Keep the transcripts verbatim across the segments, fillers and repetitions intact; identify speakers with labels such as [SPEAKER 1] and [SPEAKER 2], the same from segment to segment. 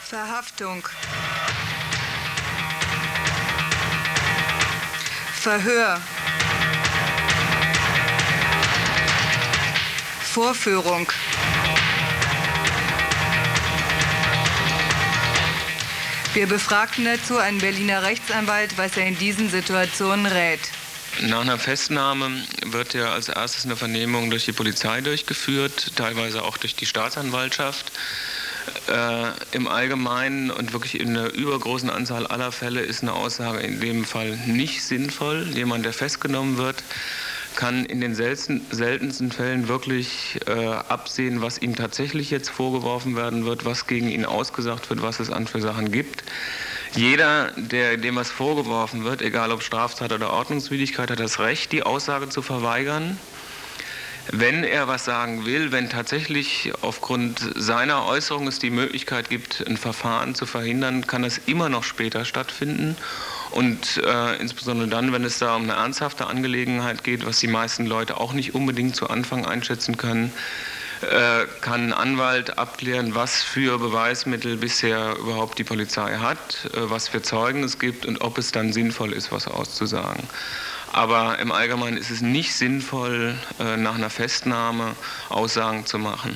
[SPEAKER 1] Verhaftung. Verhör. Vorführung. Wir befragten dazu einen Berliner Rechtsanwalt, was er in diesen Situationen rät.
[SPEAKER 2] Nach einer Festnahme wird ja als erstes eine Vernehmung durch die Polizei durchgeführt, teilweise auch durch die Staatsanwaltschaft. Äh, Im Allgemeinen und wirklich in einer übergroßen Anzahl aller Fälle ist eine Aussage in dem Fall nicht sinnvoll. Jemand, der festgenommen wird, kann in den selten, seltensten Fällen wirklich äh, absehen, was ihm tatsächlich jetzt vorgeworfen werden wird, was gegen ihn ausgesagt wird, was es an für Sachen gibt. Jeder, der, dem was vorgeworfen wird, egal ob Straftat oder Ordnungswidrigkeit, hat das Recht, die Aussage zu verweigern. Wenn er was sagen will, wenn tatsächlich aufgrund seiner Äußerung es die Möglichkeit gibt, ein Verfahren zu verhindern, kann das immer noch später stattfinden. Und äh, insbesondere dann, wenn es da um eine ernsthafte Angelegenheit geht, was die meisten Leute auch nicht unbedingt zu Anfang einschätzen können, äh, kann ein Anwalt abklären, was für Beweismittel bisher überhaupt die Polizei hat, äh, was für Zeugen es gibt und ob es dann sinnvoll ist, was auszusagen. Aber im Allgemeinen ist es nicht sinnvoll, nach einer Festnahme Aussagen zu machen.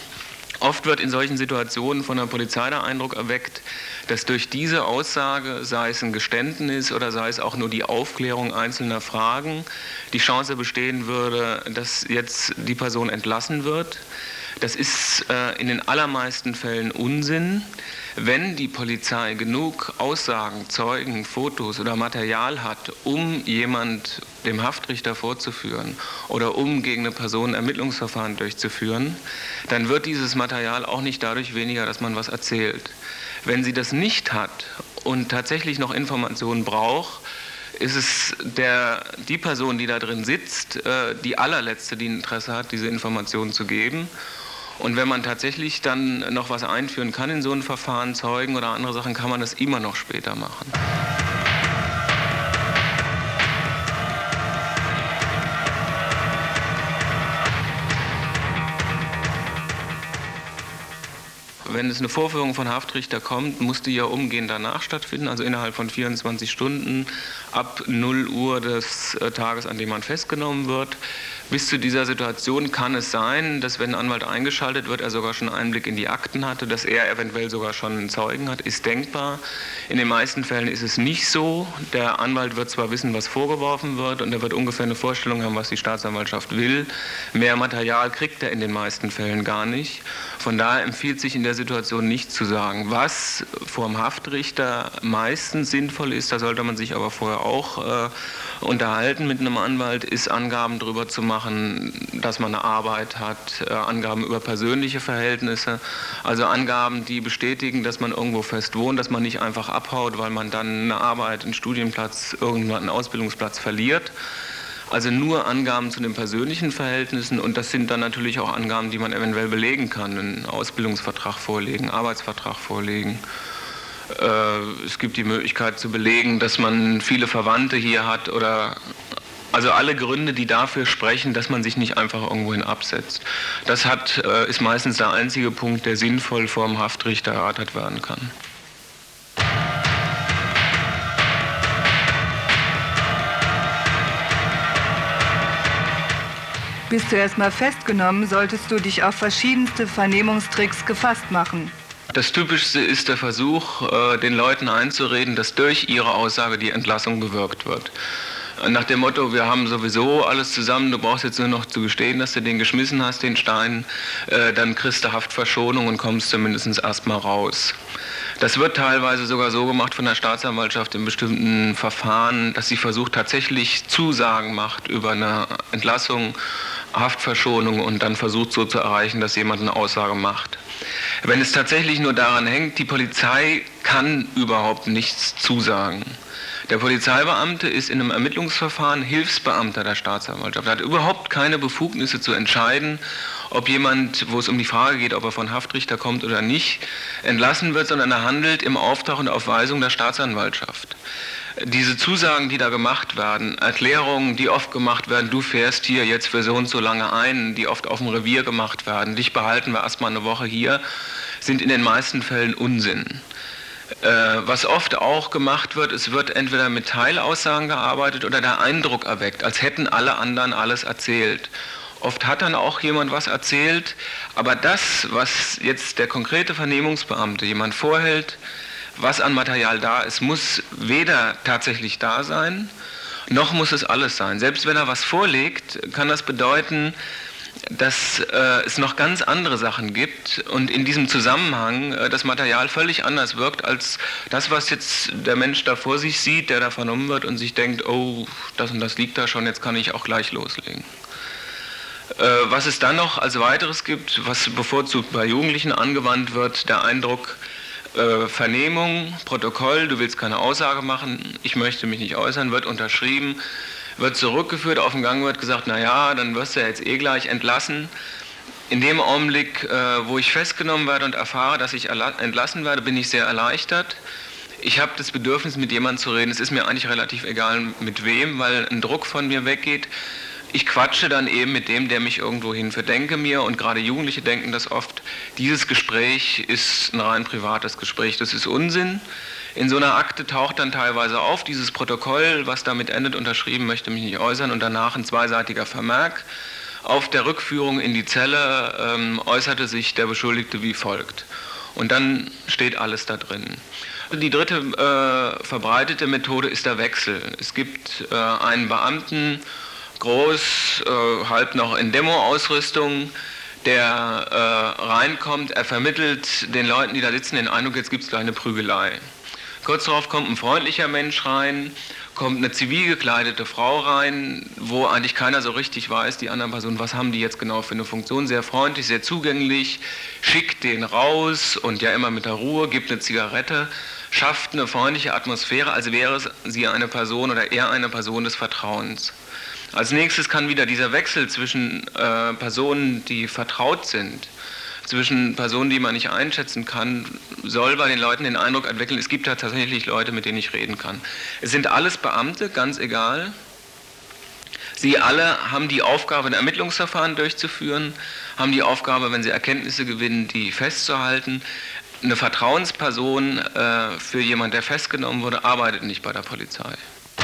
[SPEAKER 2] Oft wird in solchen Situationen von der Polizei der Eindruck erweckt, dass durch diese Aussage, sei es ein Geständnis oder sei es auch nur die Aufklärung einzelner Fragen, die Chance bestehen würde, dass jetzt die Person entlassen wird. Das ist äh, in den allermeisten Fällen Unsinn. Wenn die Polizei genug Aussagen, Zeugen, Fotos oder Material hat, um jemand dem Haftrichter vorzuführen oder um gegen eine Person Ermittlungsverfahren durchzuführen, dann wird dieses Material auch nicht dadurch weniger, dass man was erzählt. Wenn sie das nicht hat und tatsächlich noch Informationen braucht, ist es der, die Person, die da drin sitzt, äh, die allerletzte, die ein Interesse hat, diese Informationen zu geben. Und wenn man tatsächlich dann noch was einführen kann in so ein Verfahren, Zeugen oder andere Sachen, kann man das immer noch später machen. Wenn es eine Vorführung von Haftrichter kommt, muss die ja umgehend danach stattfinden, also innerhalb von vierundzwanzig Stunden ab null Uhr des Tages, an dem man festgenommen wird. Bis zu dieser Situation kann es sein, dass wenn ein Anwalt eingeschaltet wird, er sogar schon Einblick in die Akten hatte, dass er eventuell sogar schon einen Zeugen hat, ist denkbar. In den meisten Fällen ist es nicht so. Der Anwalt wird zwar wissen, was vorgeworfen wird und er wird ungefähr eine Vorstellung haben, was die Staatsanwaltschaft will. Mehr Material kriegt er in den meisten Fällen gar nicht. Von daher empfiehlt sich in der Situation nicht zu sagen. Was vor dem Haftrichter meistens sinnvoll ist, da sollte man sich aber vorher auch äh, unterhalten mit einem Anwalt, ist Angaben darüber zu machen, dass man eine Arbeit hat, äh, Angaben über persönliche Verhältnisse, also Angaben, die bestätigen, dass man irgendwo fest wohnt, dass man nicht einfach abhaut, weil man dann eine Arbeit, einen Studienplatz, irgendwann einen Ausbildungsplatz verliert. Also nur Angaben zu den persönlichen Verhältnissen und das sind dann natürlich auch Angaben, die man eventuell belegen kann, einen Ausbildungsvertrag vorlegen, Arbeitsvertrag vorlegen. Es gibt die Möglichkeit zu belegen, dass man viele Verwandte hier hat oder also alle Gründe, die dafür sprechen, dass man sich nicht einfach irgendwohin absetzt. Das hat, ist meistens der einzige Punkt, der sinnvoll vor dem Haftrichter erörtert werden kann.
[SPEAKER 1] Bist du erstmal festgenommen, solltest du dich auf verschiedenste Vernehmungstricks gefasst machen.
[SPEAKER 2] Das Typischste ist der Versuch, den Leuten einzureden, dass durch ihre Aussage die Entlassung bewirkt wird. Nach dem Motto, wir haben sowieso alles zusammen, du brauchst jetzt nur noch zu gestehen, dass du den geschmissen hast, den Stein, dann kriegst du Haftverschonung und kommst zumindest erstmal raus. Das wird teilweise sogar so gemacht von der Staatsanwaltschaft in bestimmten Verfahren, dass sie versucht, tatsächlich Zusagen macht über eine Entlassung, Haftverschonung und dann versucht so zu erreichen, dass jemand eine Aussage macht. Wenn es tatsächlich nur daran hängt, die Polizei kann überhaupt nichts zusagen. Der Polizeibeamte ist in einem Ermittlungsverfahren Hilfsbeamter der Staatsanwaltschaft. Er hat überhaupt keine Befugnisse zu entscheiden, ob jemand, wo es um die Frage geht, ob er von Haftrichter kommt oder nicht, entlassen wird, sondern er handelt im Auftrag und auf Weisung der Staatsanwaltschaft. Diese Zusagen, die da gemacht werden, Erklärungen, die oft gemacht werden, du fährst hier jetzt für so und so lange ein, die oft auf dem Revier gemacht werden, dich behalten wir erstmal eine Woche hier, sind in den meisten Fällen Unsinn. Äh, was oft auch gemacht wird, es wird entweder mit Teilaussagen gearbeitet oder der Eindruck erweckt, als hätten alle anderen alles erzählt. Oft hat dann auch jemand was erzählt, aber das, was jetzt der konkrete Vernehmungsbeamte jemand vorhält, was an Material da ist, muss weder tatsächlich da sein, noch muss es alles sein. Selbst wenn er was vorlegt, kann das bedeuten, dass äh, es noch ganz andere Sachen gibt und in diesem Zusammenhang äh, das Material völlig anders wirkt als das, was jetzt der Mensch da vor sich sieht, der da vernommen wird und sich denkt, oh, das und das liegt da schon, jetzt kann ich auch gleich loslegen. Äh, was es dann noch als weiteres gibt, was bevorzugt bei Jugendlichen angewandt wird, der Eindruck, äh, Vernehmung, Protokoll, du willst keine Aussage machen, ich möchte mich nicht äußern, wird unterschrieben, wird zurückgeführt, auf dem Gang wird gesagt, naja, dann wirst du ja jetzt eh gleich entlassen. In dem Augenblick, äh, wo ich festgenommen werde und erfahre, dass ich entlassen werde, bin ich sehr erleichtert. Ich habe das Bedürfnis, mit jemandem zu reden. Es ist mir eigentlich relativ egal, mit wem, weil ein Druck von mir weggeht. Ich quatsche dann eben mit dem, der mich irgendwo hinführt. Denke mir, und gerade Jugendliche denken das oft, dieses Gespräch ist ein rein privates Gespräch. Das ist Unsinn. In so einer Akte taucht dann teilweise auf, dieses Protokoll, was damit endet, unterschrieben, möchte mich nicht äußern, und danach ein zweiseitiger Vermerk. Auf der Rückführung in die Zelle ähm, äußerte sich der Beschuldigte wie folgt. Und dann steht alles da drin. Die dritte äh, verbreitete Methode ist der Wechsel. Es gibt äh, einen Beamten, groß, äh, halb noch in Demo-Ausrüstung, der äh, reinkommt, er vermittelt den Leuten, die da sitzen, den Eindruck, jetzt gibt es gleich eine Prügelei. Kurz darauf kommt ein freundlicher Mensch rein, kommt eine zivil gekleidete Frau rein, wo eigentlich keiner so richtig weiß, die anderen Personen, was haben die jetzt genau für eine Funktion, sehr freundlich, sehr zugänglich, schickt den raus und ja immer mit der Ruhe, gibt eine Zigarette, schafft eine freundliche Atmosphäre, als wäre sie eine Person oder er eine Person des Vertrauens. Als nächstes kann wieder dieser Wechsel zwischen äh, Personen, die vertraut sind, zwischen Personen, die man nicht einschätzen kann, soll bei den Leuten den Eindruck entwickeln, es gibt ja tatsächlich Leute, mit denen ich reden kann. Es sind alles Beamte, ganz egal. Sie alle haben die Aufgabe, ein Ermittlungsverfahren durchzuführen, haben die Aufgabe, wenn sie Erkenntnisse gewinnen, die festzuhalten. Eine Vertrauensperson äh, für jemanden, der festgenommen wurde, arbeitet nicht bei der Polizei.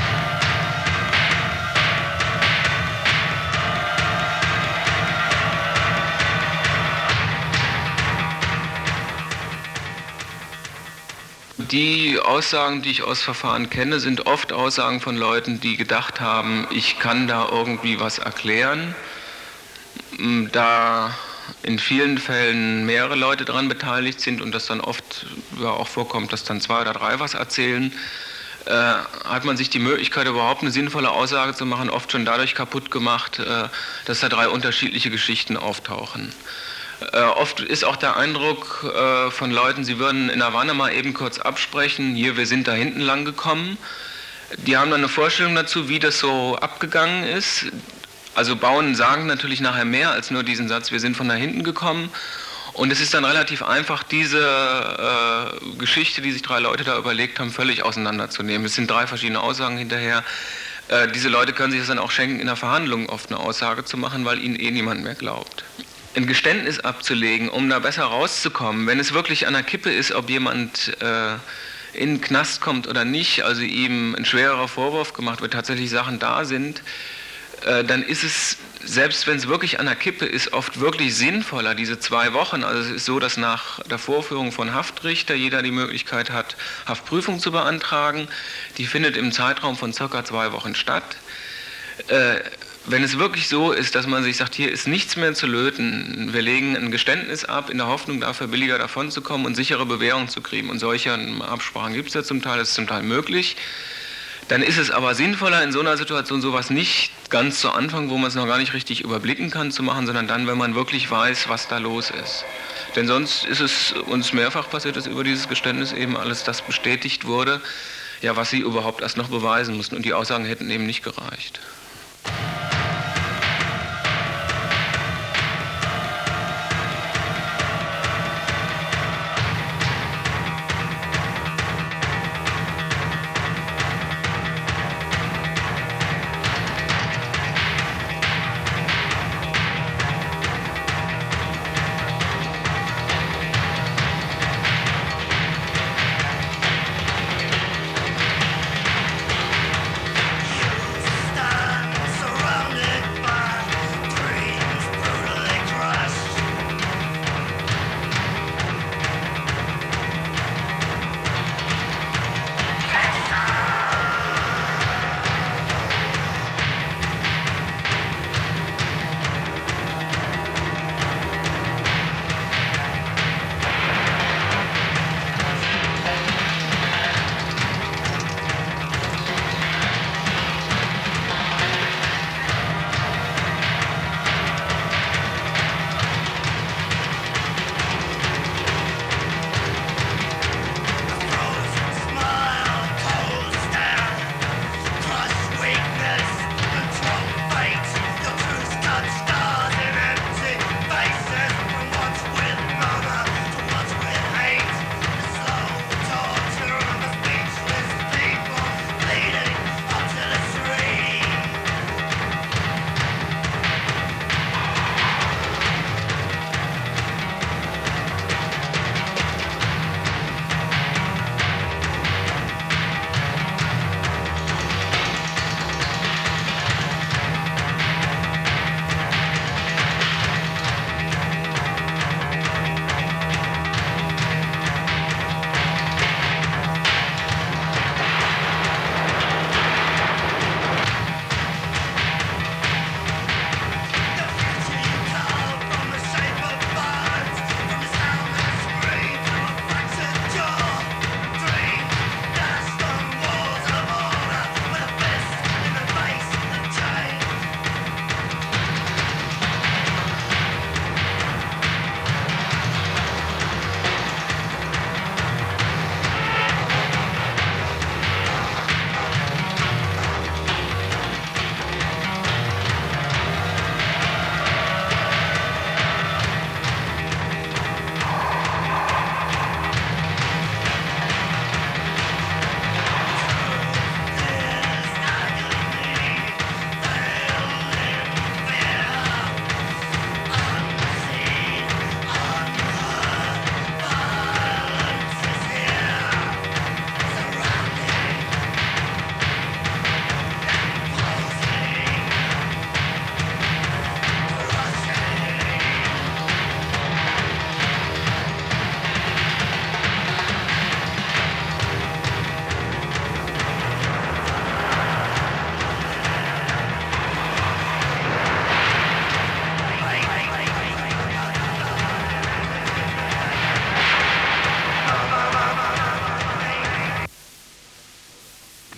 [SPEAKER 2] Die Aussagen, die ich aus Verfahren kenne, sind oft Aussagen von Leuten, die gedacht haben, ich kann da irgendwie was erklären. Da in vielen Fällen mehrere Leute daran beteiligt sind und das dann oft ja, auch vorkommt, dass dann zwei oder drei was erzählen, äh, hat man sich die Möglichkeit, überhaupt eine sinnvolle Aussage zu machen, oft schon dadurch kaputt gemacht, äh, dass da drei unterschiedliche Geschichten auftauchen. Äh, oft ist auch der Eindruck äh, von Leuten, sie würden in der Wanne mal eben kurz absprechen, hier, wir sind da hinten lang gekommen. Die haben dann eine Vorstellung dazu, wie das so abgegangen ist. Also bauen, sagen natürlich nachher mehr als nur diesen Satz, wir sind von da hinten gekommen. Und es ist dann relativ einfach, diese äh, Geschichte, die sich drei Leute da überlegt haben, völlig auseinanderzunehmen. Es sind drei verschiedene Aussagen hinterher. Äh, diese Leute können sich das dann auch schenken, in der Verhandlung oft eine Aussage zu machen, weil ihnen eh niemand mehr glaubt. Ein Geständnis abzulegen, um da besser rauszukommen, wenn es wirklich an der Kippe ist, ob jemand äh, in den Knast kommt oder nicht, also ihm ein schwererer Vorwurf gemacht wird, tatsächlich Sachen da sind, äh, dann ist es, selbst wenn es wirklich an der Kippe ist, oft wirklich sinnvoller, diese zwei Wochen, also es ist so, dass nach der Vorführung von Haftrichter jeder die Möglichkeit hat, Haftprüfung zu beantragen, die findet im Zeitraum von circa zwei Wochen statt. Äh, Wenn es wirklich so ist, dass man sich sagt, hier ist nichts mehr zu löten, wir legen ein Geständnis ab, in der Hoffnung, dafür billiger davon zu kommen und sichere Bewährung zu kriegen, und solche Absprachen gibt es ja zum Teil, das ist zum Teil möglich, dann ist es aber sinnvoller, in so einer Situation sowas nicht ganz zu Anfang, wo man es noch gar nicht richtig überblicken kann, zu machen, sondern dann, wenn man wirklich weiß, was da los ist. Denn sonst ist es uns mehrfach passiert, dass über dieses Geständnis eben alles das bestätigt wurde, ja, was sie überhaupt erst noch beweisen mussten, und die Aussagen hätten eben nicht gereicht.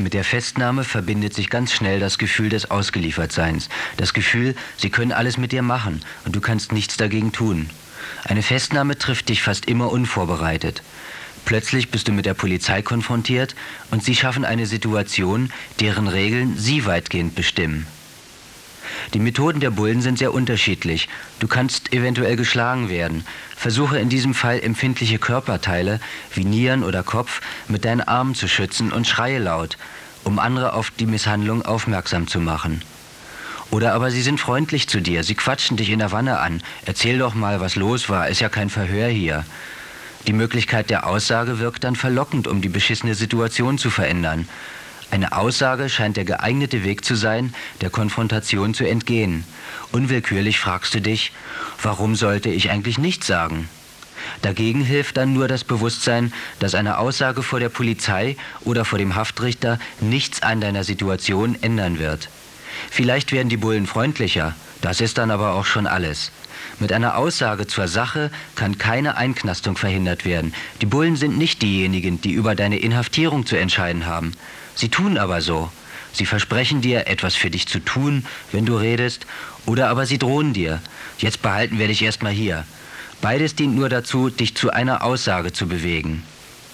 [SPEAKER 3] Mit der Festnahme verbindet sich ganz schnell das Gefühl des Ausgeliefertseins. Das Gefühl, sie können alles mit dir machen und du kannst nichts dagegen tun. Eine Festnahme trifft dich fast immer unvorbereitet. Plötzlich bist du mit der Polizei konfrontiert und sie schaffen eine Situation, deren Regeln sie weitgehend bestimmen. Die Methoden der Bullen sind sehr unterschiedlich. Du kannst eventuell geschlagen werden. Versuche in diesem Fall empfindliche Körperteile wie Nieren oder Kopf mit deinen Armen zu schützen und schreie laut, um andere auf die Misshandlung aufmerksam zu machen. Oder aber sie sind freundlich zu dir, sie quatschen dich in der Wanne an. Erzähl doch mal, was los war, ist ja kein Verhör hier. Die Möglichkeit der Aussage wirkt dann verlockend, um die beschissene Situation zu verändern. Eine Aussage scheint der geeignete Weg zu sein, der Konfrontation zu entgehen. Unwillkürlich fragst du dich, warum sollte ich eigentlich nichts sagen? Dagegen hilft dann nur das Bewusstsein, dass eine Aussage vor der Polizei oder vor dem Haftrichter nichts an deiner Situation ändern wird. Vielleicht werden die Bullen freundlicher, das ist dann aber auch schon alles. Mit einer Aussage zur Sache kann keine Einknastung verhindert werden. Die Bullen sind nicht diejenigen, die über deine Inhaftierung zu entscheiden haben. Sie tun aber so. Sie versprechen dir, etwas für dich zu tun, wenn du redest, oder aber sie drohen dir. Jetzt behalten wir dich erstmal hier. Beides dient nur dazu, dich zu einer Aussage zu bewegen.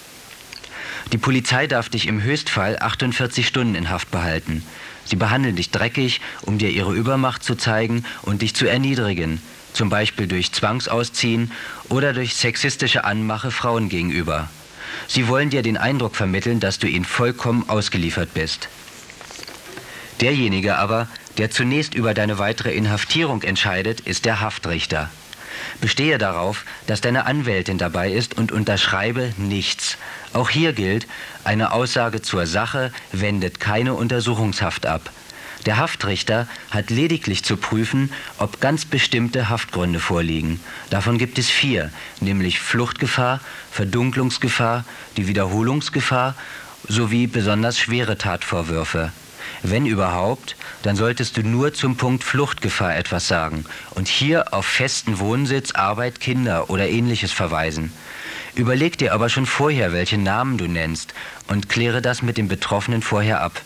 [SPEAKER 3] Die Polizei darf dich im Höchstfall achtundvierzig Stunden in Haft behalten. Sie behandeln dich dreckig, um dir ihre Übermacht zu zeigen und dich zu erniedrigen, zum Beispiel durch Zwangsausziehen oder durch sexistische Anmache Frauen gegenüber. Sie wollen dir den Eindruck vermitteln, dass du ihnen vollkommen ausgeliefert bist. Derjenige aber, der zunächst über deine weitere Inhaftierung entscheidet, ist der Haftrichter. Bestehe darauf, dass deine Anwältin dabei ist und unterschreibe nichts. Auch hier gilt, eine Aussage zur Sache wendet keine Untersuchungshaft ab. Der Haftrichter hat lediglich zu prüfen, ob ganz bestimmte Haftgründe vorliegen. Davon gibt es vier, nämlich Fluchtgefahr, Verdunklungsgefahr, die Wiederholungsgefahr sowie besonders schwere Tatvorwürfe. Wenn überhaupt, dann solltest du nur zum Punkt Fluchtgefahr etwas sagen und hier auf festen Wohnsitz, Arbeit, Kinder oder Ähnliches verweisen. Überleg dir aber schon vorher, welche Namen du nennst und kläre das mit dem Betroffenen vorher ab.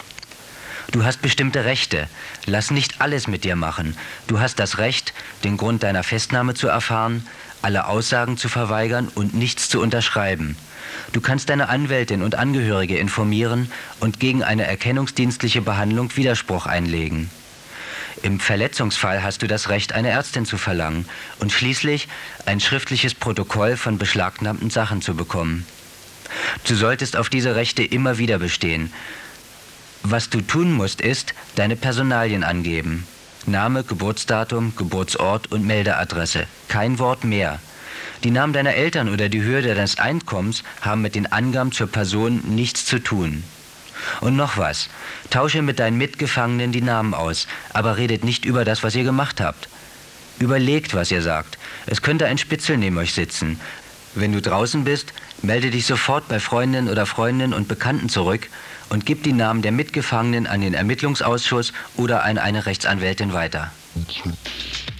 [SPEAKER 3] Du hast bestimmte Rechte. Lass nicht alles mit dir machen. Du hast das Recht, den Grund deiner Festnahme zu erfahren, alle Aussagen zu verweigern und nichts zu unterschreiben. Du kannst deine Anwältin und Angehörige informieren und gegen eine erkennungsdienstliche Behandlung Widerspruch einlegen. Im Verletzungsfall hast du das Recht, eine Ärztin zu verlangen und schließlich ein schriftliches Protokoll von beschlagnahmten Sachen zu bekommen. Du solltest auf diese Rechte immer wieder bestehen. Was du tun musst, ist, deine Personalien angeben. Name, Geburtsdatum, Geburtsort und Meldeadresse. Kein Wort mehr. Die Namen deiner Eltern oder die Höhe deines Einkommens haben mit den Angaben zur Person nichts zu tun. Und noch was. Tausche mit deinen Mitgefangenen die Namen aus, aber redet nicht über das, was ihr gemacht habt. Überlegt, was ihr sagt. Es könnte ein Spitzel neben euch sitzen. Wenn du draußen bist, melde dich sofort bei Freundinnen oder Freundinnen und Bekannten zurück und gib die Namen der Mitgefangenen an den Ermittlungsausschuss oder an eine Rechtsanwältin weiter.